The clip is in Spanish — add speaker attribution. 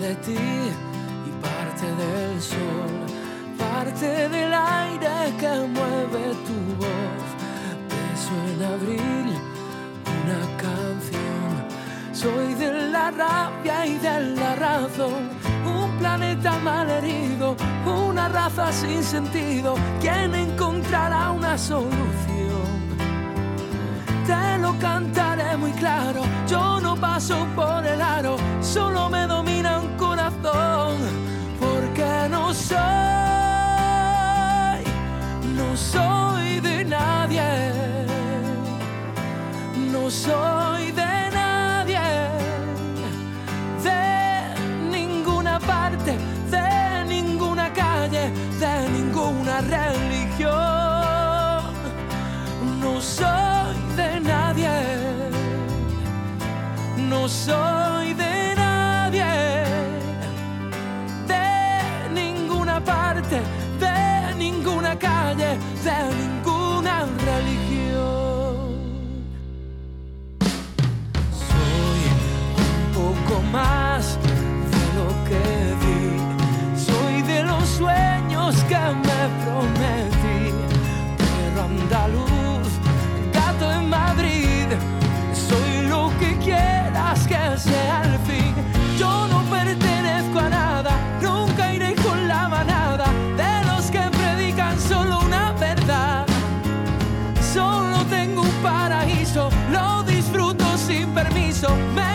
Speaker 1: de ti y parte del sol, parte del aire que mueve tu voz. Beso en abril, una canción. Soy de la rabia y de la razón, un planeta malherido, una raza sin sentido. ¿Quién encontrará una solución? Te lo cantaré muy claro, yo no paso por el aro, solo me domina un corazón, porque no soy de nadie, no soy de nadie, de ninguna parte, de ninguna calle, de ninguna religión, no soy de nadie, no soy de nadie, de ninguna parte, de ninguna calle, de ninguna religión. Soy un poco más de lo que di, soy de los sueños que me prometí, pero andaluz, gato en Madrid, soy lo que quieras que sea el fin. Yo no pertenezco a nada, nunca iré con la manada de los que predican solo una verdad. Solo tengo un paraíso, lo disfruto sin permiso.